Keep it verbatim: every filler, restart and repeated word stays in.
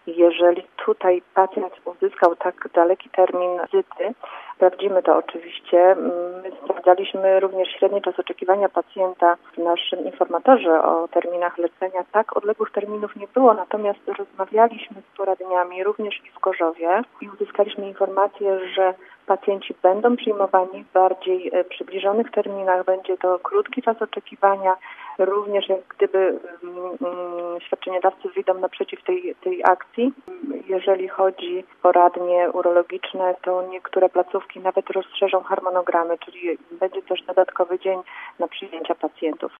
Jeżeli tutaj pacjent uzyskał tak daleki termin wizyty, sprawdzimy to oczywiście. My sprawdzaliśmy również średni czas oczekiwania pacjenta w naszym informatorze o terminach lecenia. Tak odległych terminów nie było, natomiast rozmawialiśmy z poradniami również i w Gorzowie i uzyskaliśmy informację, że pacjenci będą przyjmowani w bardziej przybliżonych terminach. Będzie to krótki czas oczekiwania. Również jak gdyby um, świadczeniodawcy wyjdą naprzeciw tej, tej akcji. Jeżeli chodzi o poradnie urologiczne, to niektóre placówki nawet rozszerzą harmonogramy, czyli będzie też dodatkowy dzień na przyjęcia pacjentów.